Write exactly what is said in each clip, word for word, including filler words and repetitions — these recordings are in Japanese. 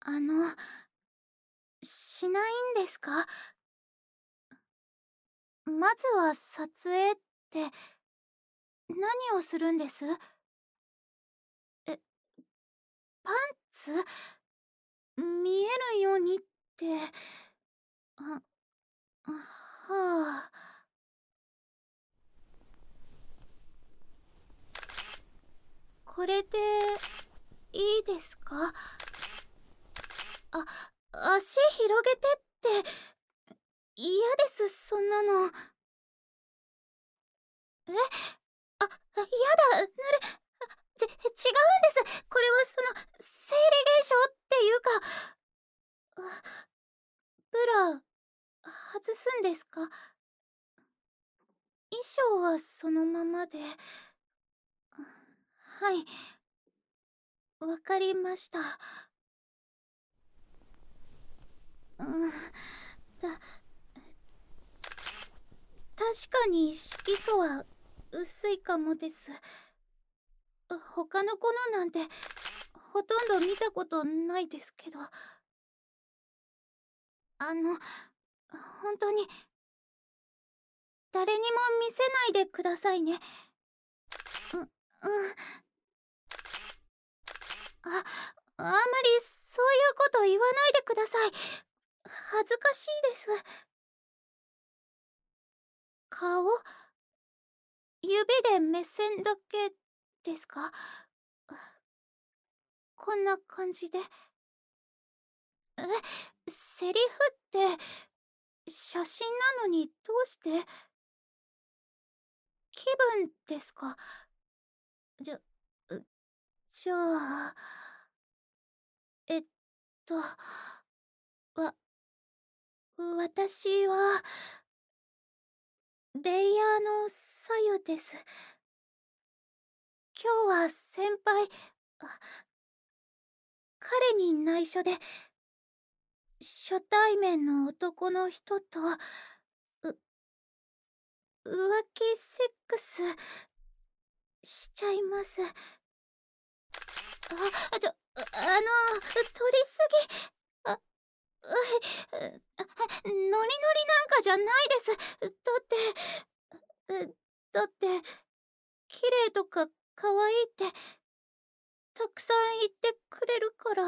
あの、しないんですか？まずは撮影って何をするんです？え、パンツ？見えるようにって、あ、あ、はあ。これでいいですか？あ、足広げてって、嫌です、そんなの。え？あ、やだ、ぬれ、ち違うんです。これはその、生理現象っていうか、あ、ブラ、外すんですか？衣装はそのままで。はい、わかりました。うん、だ、確かに色素は薄いかもです。他の子のなんてほとんど見たことないですけど。あの、本当に誰にも見せないでくださいね。う、うん。あ、あんまりそういうこと言わないでください。恥ずかしいです。顔？指で目線だけですか？こんな感じで。え、セリフって写真なのにどうして？気分ですか？じゃ、うじゃあ、えっと、わ、私は、レイヤーの左右です。今日は先輩、あ、彼に内緒で、初対面の男の人と、う、浮気セックスしちゃいます。あ、ちょ、ああの、取りすぎ。あ、うい、あ、ノリノリなんかじゃないです。だって、うだって、綺麗とか可愛いってたくさん言ってくれるから。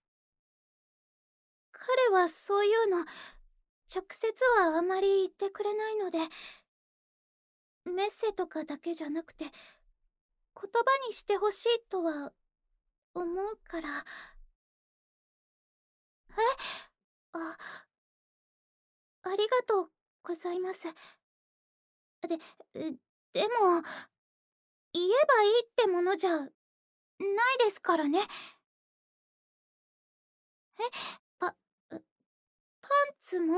彼はそういうの直接はあまり言ってくれないので、メッセとかだけじゃなくて言葉にしてほしいとは思うから。え？あ、ありがとうございます。で、でも、言えばいいってものじゃないですからね。え、パ、パンツも、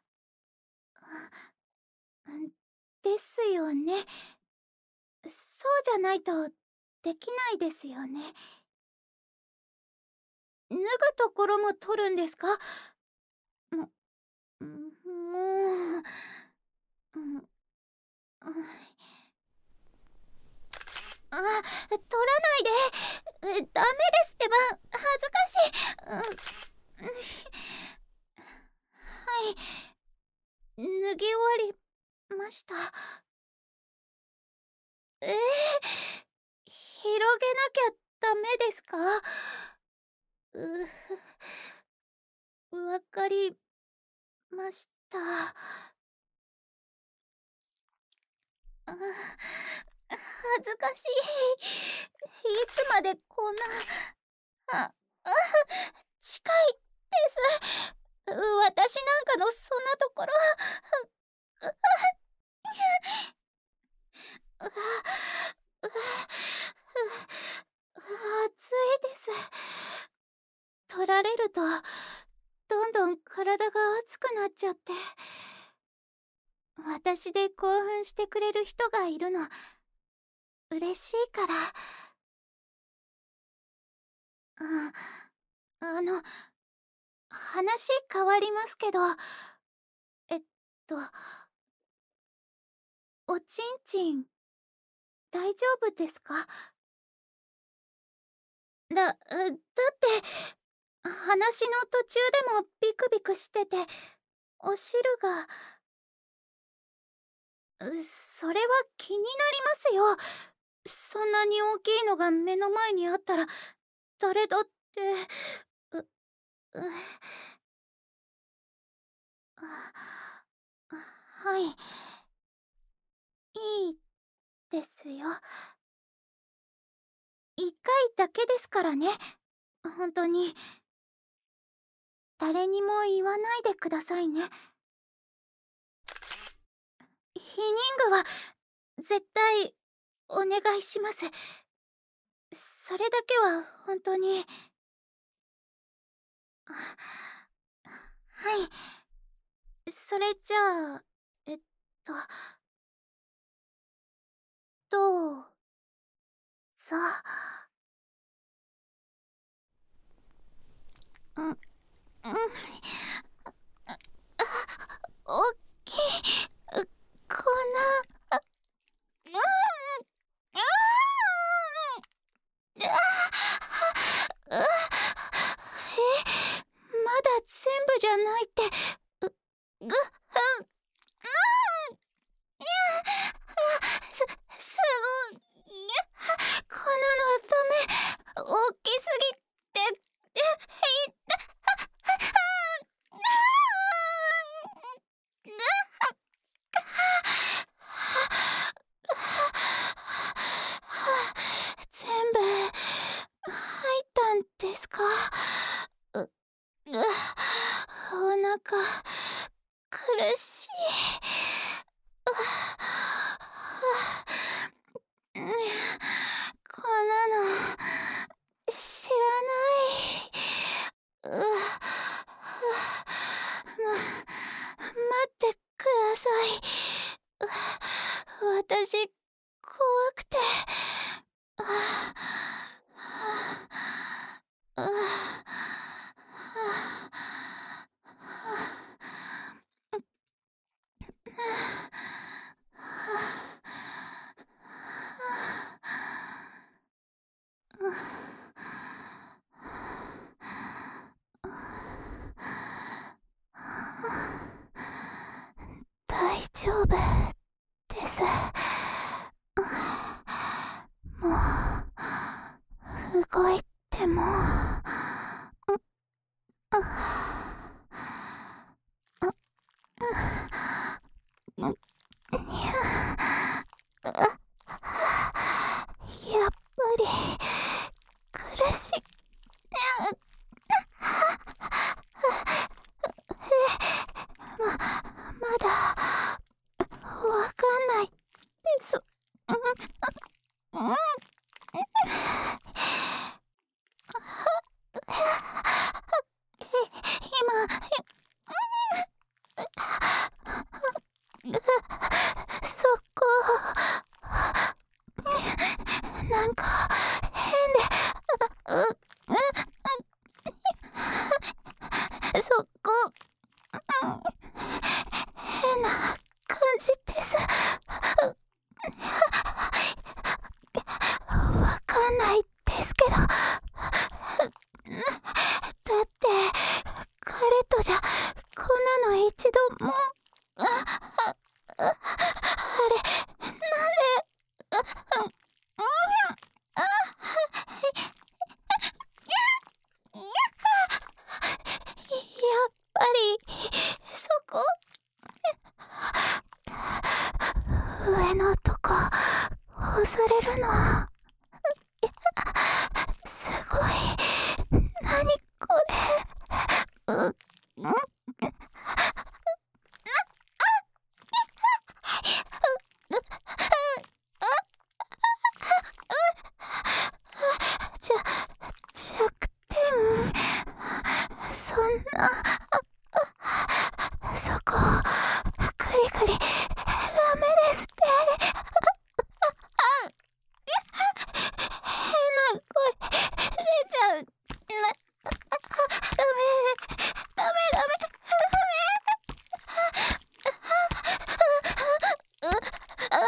ですよね。そうじゃないとできないですよね。脱ぐところも取るんですか？も、もう、うん、あ、あ、取らないで。ダメですってば。恥ずかしい。うん、はい、脱ぎ終わりました。えー、広げなきゃダメですか？う、わかりました。あ、恥ずかしい。いつまでこんな、あ、あ、近いです。私なんかのそんなところ、う、う、う、う、暑いです。取られるとどんどん体が熱くなっちゃって。私で興奮してくれる人がいるの嬉しいから。あ、あの、話変わりますけど、えっと、おちんちん大丈夫ですか？だ、だって話の途中でもビクビクしてて、お汁が…それは気になりますよ。そんなに大きいのが目の前にあったら誰だって…う、うはい、いいですよ。一回だけですからね。本当に。誰にも言わないでくださいね。ヒニングは絶対お願いします。それだけは本当に。はい。それじゃあ、えっと、どうぞ。うん、うん。おっきい粉。うん、うん、え、まだ全部じゃないって。う、ぐ、うん、す、すごい。こんなのダメ。大きすぎて、え、いった。全部入ったんですか？う、う、お腹苦しい。こんなの知らない。う、ま、待ってください。私怖くて。大丈夫です。もう動いても。やっぱり苦しい。ま、まだわかんないです。うん今、そこ、なんか変で、う、う、そこ、変な感じです。わかんないですけど、だって彼とじゃこんなの一度も。あ、あ、あ、あれ、なんで、あ、うん、うん、あ、やっぱりそこ、上のとこ押されるのすごい。なにこれ。う、ん、じゃ、弱点。そんな、そこ、グリグリ、ダメですって。変な声、出ちゃう。な、ダメ、ダメ、ダメ、ダメ。う、あ、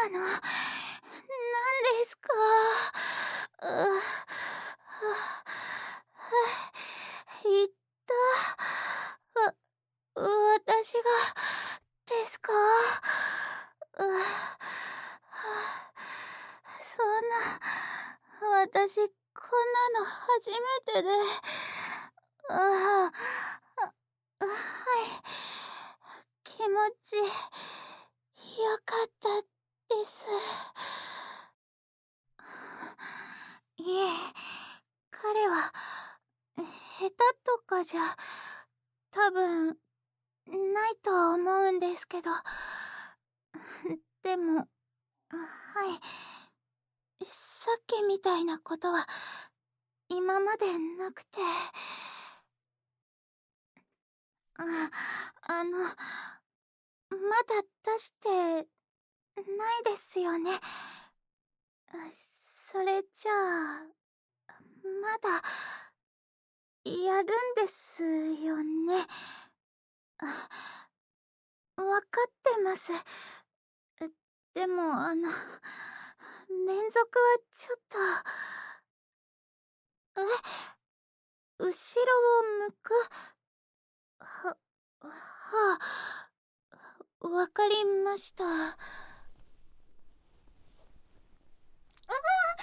今の何ですか？うはは言った。わ私がですか？うはそんな、私こんなの初めてで。ああ、はい、気持ちよかったです。いえ、彼は下手とかじゃ多分ないと思うんですけど、でも、はい、さっきみたいなことは今までなくて。あ、あの、まだ出してないですよね。それじゃあ、まだやるんですよね。わかってます。でもあの、連続はちょっと。え、後ろを向く？は、はあ、わかりました。ああ、あ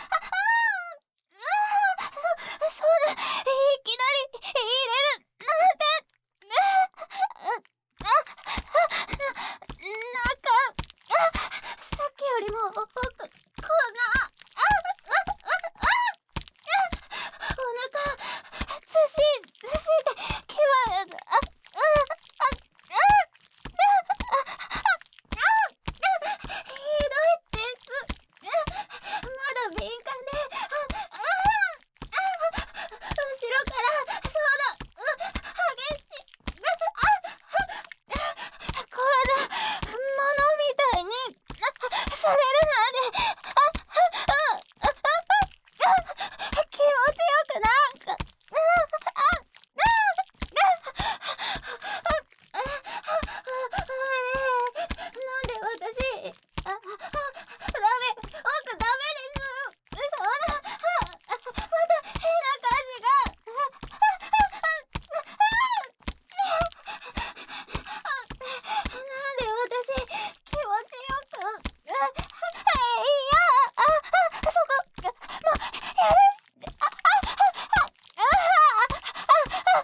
あ、そ、そんな、いきなり入れるなんて。あ、あ、な、なんか、あ、さっきよりも、こ、こんな、あ、あ、あ、あ、お腹、ずし、ずしってきは、あ、あ、あ、あ、ひどいです。まだ敏感で、あ、あ、後ろからその激しい、あ、こんなものみたいにされるなんて、あ、あ、あ、気持ちよくなんか、なんで私、あ、あ、ダメ、僕ダメです。そんな、また変な感じが。なんで私、気持ちよく、あ、いや、あ、あ、そこ、もう、やるし、あ、あ、あ、あ、あ、あ、あ、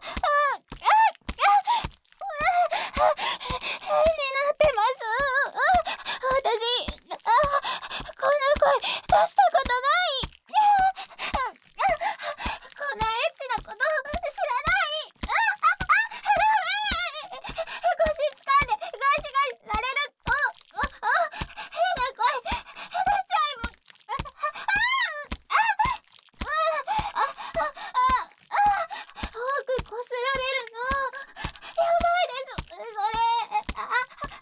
変になってます。私、あ、こんな声出したことない。こんなエッチなこと知らない。あ、あ、あ、ダメ。腰掴んでガシガシされると、あ、あ、変な声出ちゃいます。あ、あ、あ、あ、あ、あ、多くこすられるのやばいです。それ、あ、あ、あ、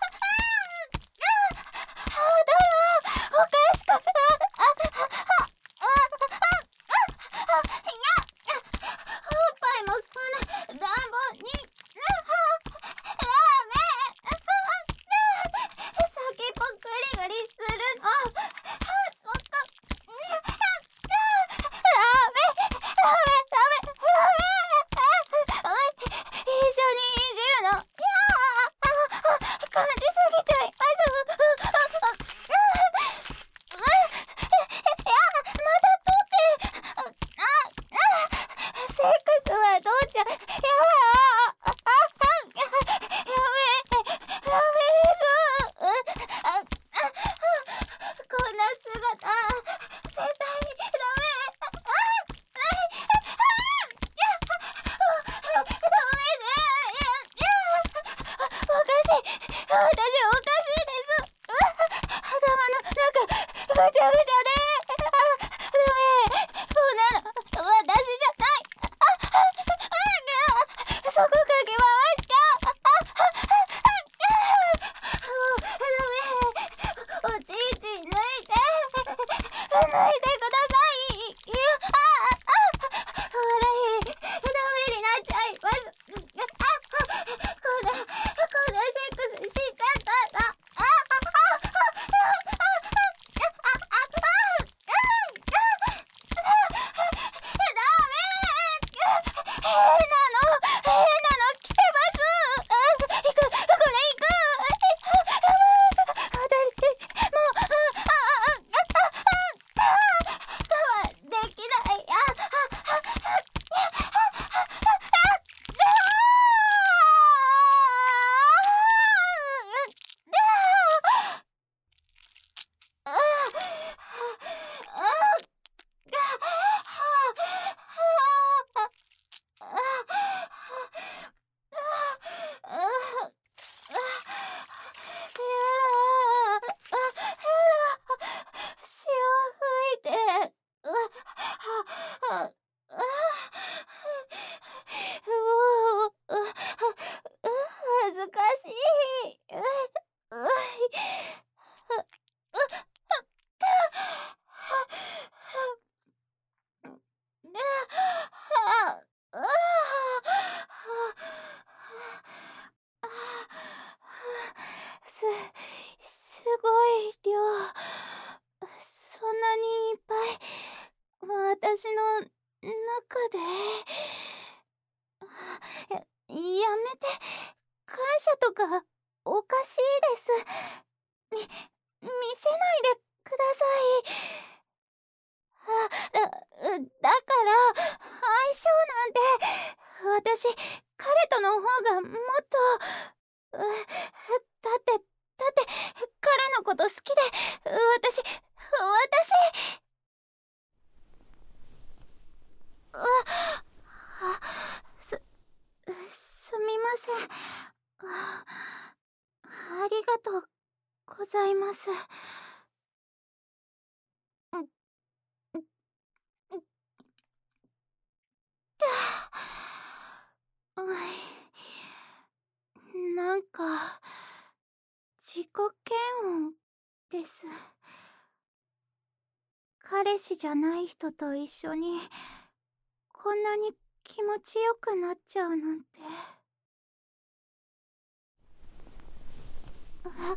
あ、だわ、おかしく、あ、あ、あ、あ、あ、いや、おっぱいもそんな乱暴に、ダメ、先っぽグリグリするの、そっか、ダメ、ダメ、ダメ、ダメ、一緒にいじるの、いやー、感じすぎちゃいます。いや、また取って、あ、あ、セックスはどうちゃ、いやあ、あ、あ、やめ、ダメです。あ、あ、こんな姿、絶対にダメ。あ、あ、ダメです。いや、おかしい。私おかしいです。頭の中、ぐちゃぐちゃで。あ、ダメ。そんなの、私じゃない。あ、あ、あ、そこかき回しちゃう。あ、あ、あ、もう、ダメ。おちんちん抜いて。抜いてください。いや、あ、あ、笑い、ダメになっちゃいます。あ、こんな、こんなセックスしちゃったら、あ、あ、あ、あ、あ、 者とかおかしいです。み、見せないでください。あ、だ、だから相性なんて私彼との方がもっと、うだってだって彼のこと好きで私私あ、あすすみません。あ、ありがとうございます。うん、うん、うん、うい、なんか自己嫌悪です。彼氏じゃない人と一緒にこんなに気持ちよくなっちゃうなんて。あ、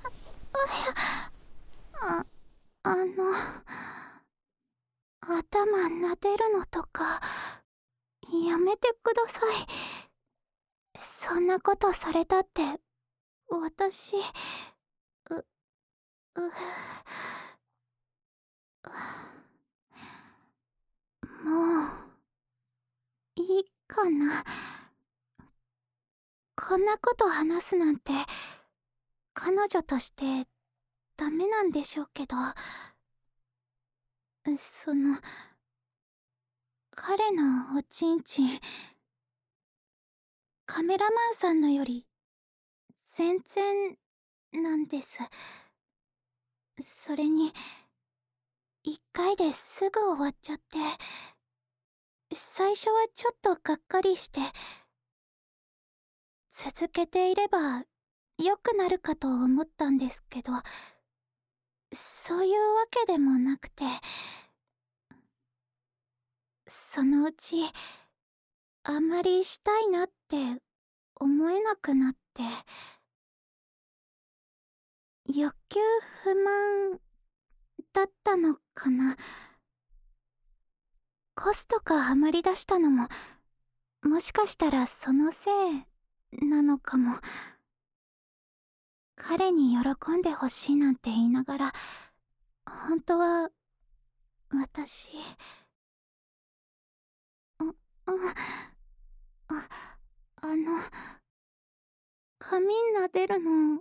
あ、あの頭撫でるのとかやめてください。そんなことされたって私、う、う、もういいかな。こんなこと話すなんて彼女としてダメなんでしょうけど、その彼のおちんちんカメラマンさんのより全然なんです。それに一回ですぐ終わっちゃって、最初はちょっとがっかりして、続けていれば良くなるかと思ったんですけど、そういうわけでもなくて、そのうちあんまりしたいなって思えなくなって、欲求不満だったのかな。コストかハマりだしたのももしかしたらそのせいなのかも。彼に喜んでほしいなんて言いながら、本当は私、あ、あ、あ、あの髪撫でるの、うん、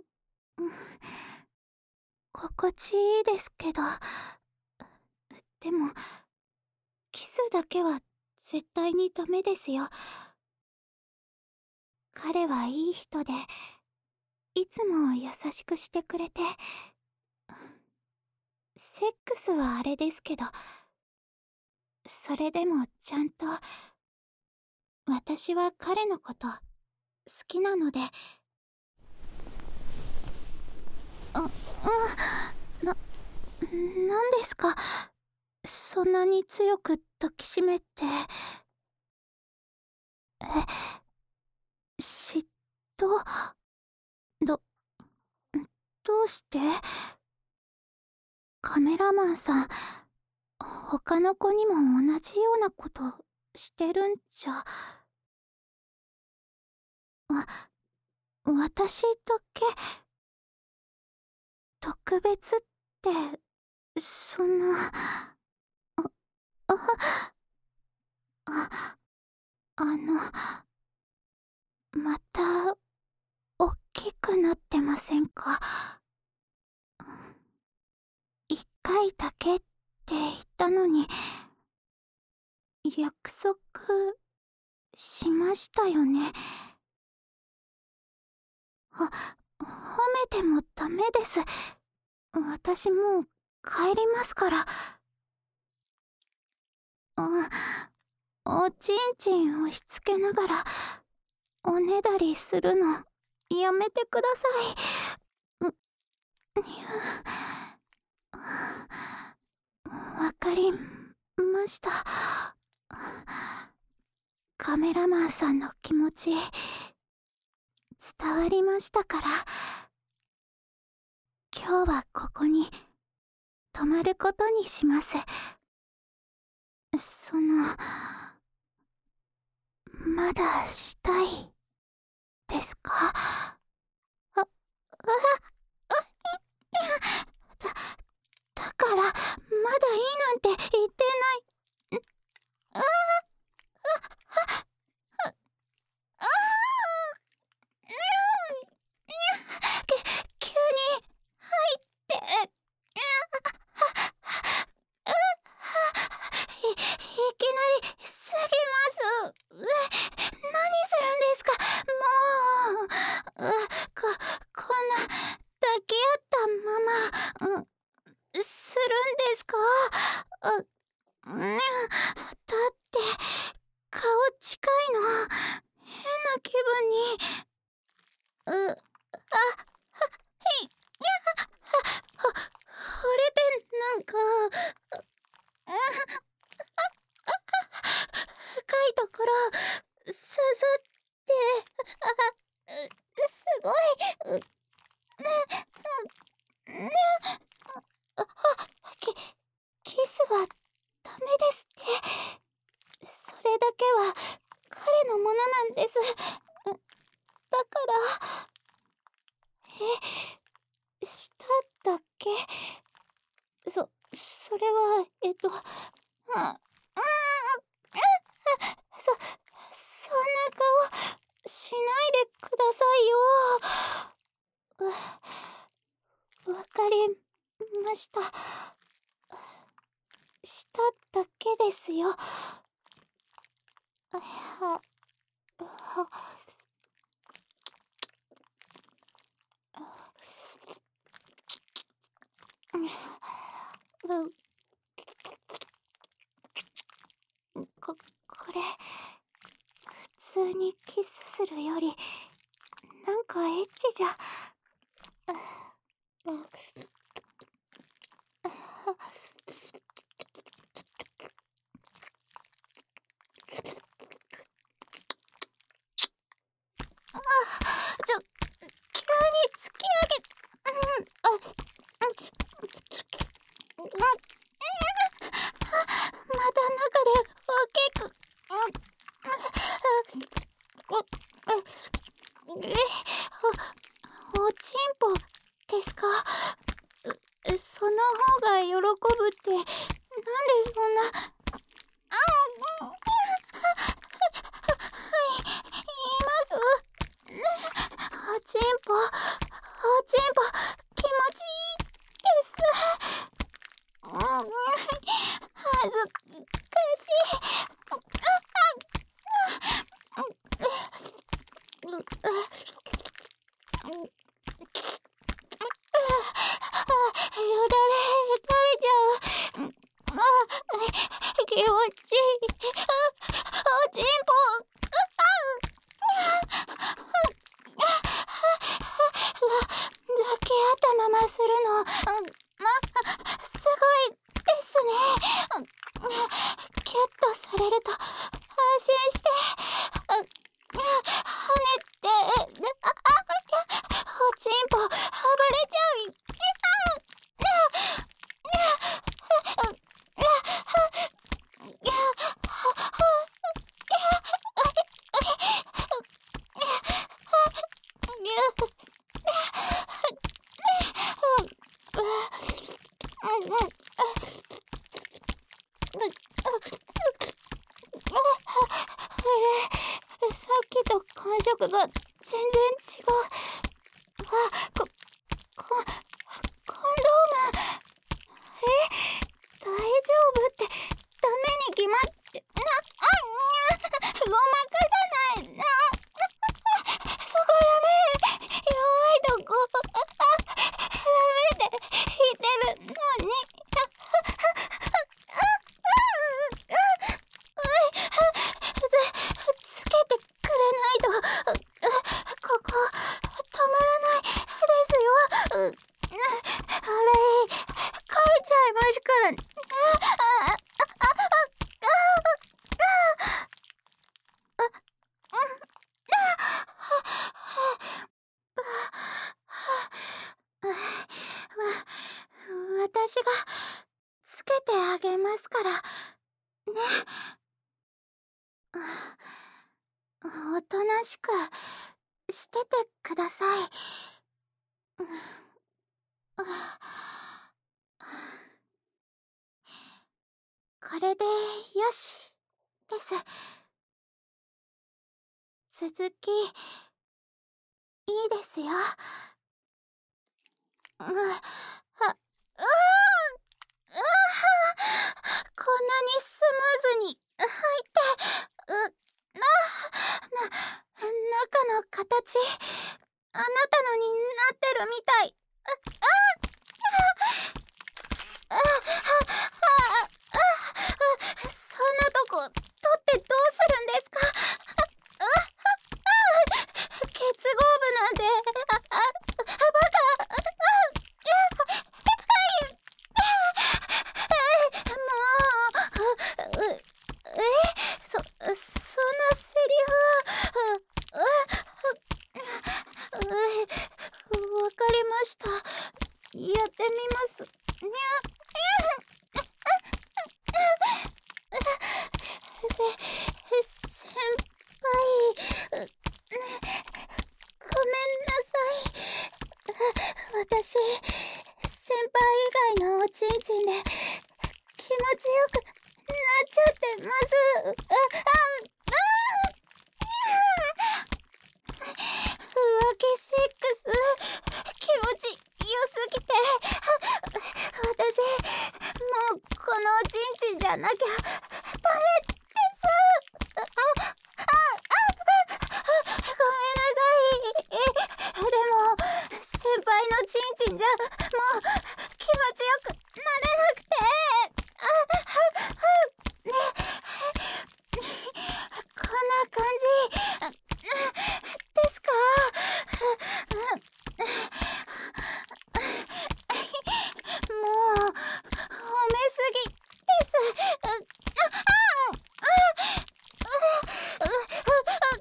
心地いいですけど、でもキスだけは絶対にダメですよ。彼はいい人でいつも優しくしてくれて、セックスはあれですけど、それでもちゃんと私は彼のこと好きなので。あ、うん、な、なんですか、そんなに強く抱きしめて。え、嫉妬？ど、どうして？カメラマンさん、他の子にも同じようなことしてるんじゃ。わ、私だけ特別って、そんな、あ、あ、あ、あの、また、おっきくなってませんか？一回だけって言ったのに、約束しましたよね。は、褒めてもダメです。私もう帰りますから。あ、おちんちん押し付けながらおねだりするのやめてください。う、わかりました。カメラマンさんの気持ち伝わりましたから、今日はここに泊まることにします。その、まだしたいですか？ だ、だから、まだいいなんて言ってない。ああ、あ、あ、ああ、き、急に入って、い、いきなりすぎます。何するんですか、もう。こ、こんな抱き合ったまま、うん、するんですか。あ、うん、だって顔近いの変な気分に。う、あ、は、はい、いや、は、は、惚れてなんか、あ、深いところ刺さって、あ、すごい、う、ね、う、ね、あ、き、キスはダメですって。それだけは彼のものなんです。だから。え、しただけ。そ、それは、えっと、うん、うん、そ、そんな顔しないでくださいよ。わ、わかりました。しただけですよ。は、は、うん、こ、これ、普通にキスするより、なんかエッチじゃ。あ、ちょ、急に突き上げ、うん、あ、うん、うん、また中で大きく、うん、うん、え、お、おちんぽですか。う、その方が喜ぶって、なんでそんな、あ、うん、はい、言います。おちんぽ、おちんぽ、気持ちいいです。うん、恥ずかしい。よだれ垂れちゃう。あ、気持ちいい。おちんぽ。抱き合ったままするの、うん、ま、すごいですね。キュッとされると安心して、跳ねて、あ、あ、おちんぽ暴れちゃう。さっきと感触が全然違う。あ、こ、こ、コンドーム。え、大丈夫ってダメに決まって。な、あ、ごまかさないな。そこダメ。弱いとこ。ダメって言ってるのに。つけてくれないと、ここ止まらないですよ。あれ、帰っちゃいますからね。あ、あ、私がつけてあげますからね。おとなしくしててください。 これでよしです。続きいいですよ。うん、あ、うーうこんなにスムーズに入って、う、な、な、中の形、あなたのになってるみたい。あ、あ、あ、あ、あ、あ、あ、そんなとこ取ってどうするんですか？あ、あ、あ、結合部なんて、あ、あ、バカ、あ、もう、う、え、そ、そんなセリフ、う、う、う、わかりました。やってみます。にゃ、せ、先輩、う、ごめんなさい。私、先輩以外のおちんちんで気持ちよくなっちゃってます。あ、あ、あ、浮気セックス気持ちよすぎて、私もうこのおちんちんじゃなきゃダメです。あ、あ、あ、ごめんなさい。でも先輩のちんちんじゃもう気持ちよくなれなくて、あ、あ、あ、ね、こんな感じですか？もう褒めすぎです。あ、あ、あ、あ、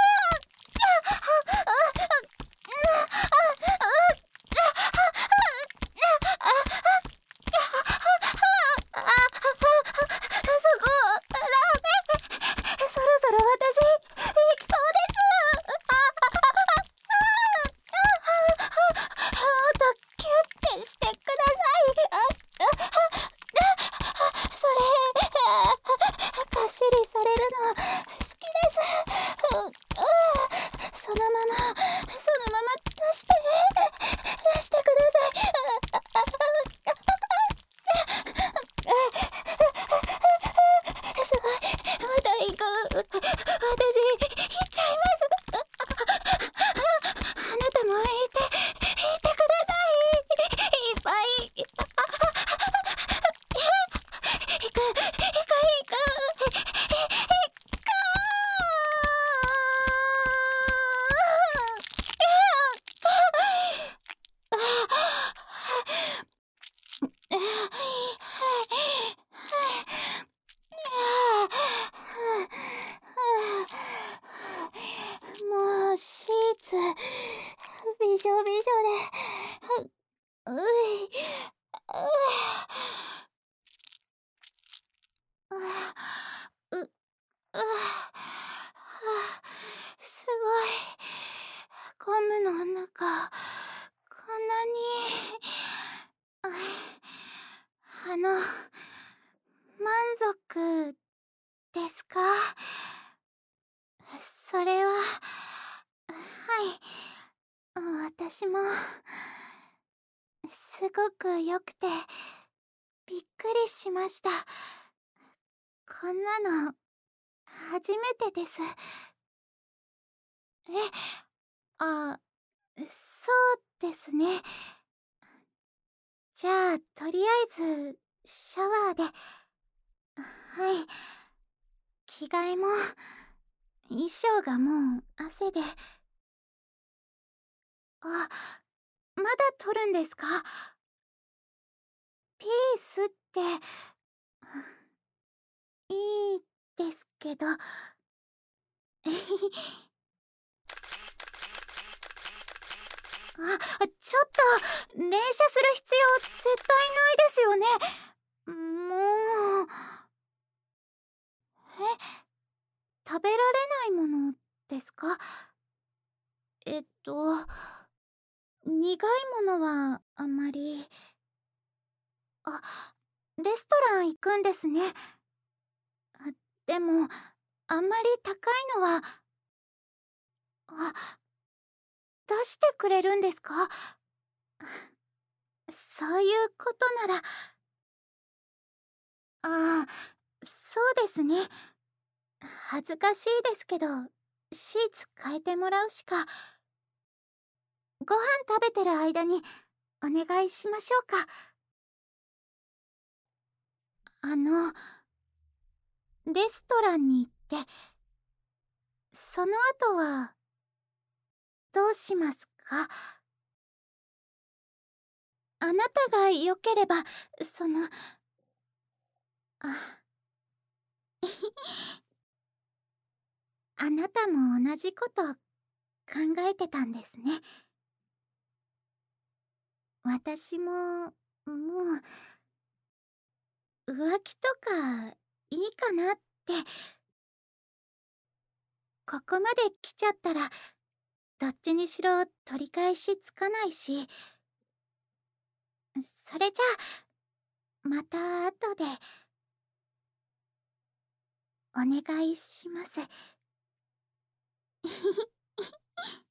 そこ、ダメ。そろそろ私、行きそうです。あ、もっとキュッてしてください。あ、あ、それ、かしりされるの好きです。う、う、そのまま、そのまま出して、出してください。すごい、また行く。私、行っちゃいます。あなたも行って、行ってください。いっぱい。行く、行く、行く。もうシーツびしょびしょで、う、うい、う、う、う、すごい。ゴムの中、こんなに、あの、満足ですか？それは、はい、私も、すごく良くて、びっくりしました。こんなの、初めてです。え、あ、そうですね。じゃあ、とりあえず、シャワーで。はい。着替えも、衣装がもう汗で。あ、まだ取るんですか？ピースって、いいですけど。あ、ちょっと、連射する必要絶対ないですよね。もう。え、食べられないものですか？えっと、 苦いものはあまり。あ、レストラン行くんですね。あ、でも、あんまり高いのは。あ、出してくれるんですか？そういうことなら。ああ、そうですね。恥ずかしいですけど、シーツ変えてもらうしか。ご飯食べてる間にお願いしましょうか。あの、レストランに行って、その後はどうしますか？あなたが良ければ、その、あ、あなたも同じこと考えてたんですね。私も、もう、浮気とかいいかなって。ここまで来ちゃったら、どっちにしろ取り返しつかないし。それじゃあ、また後で。お願いします。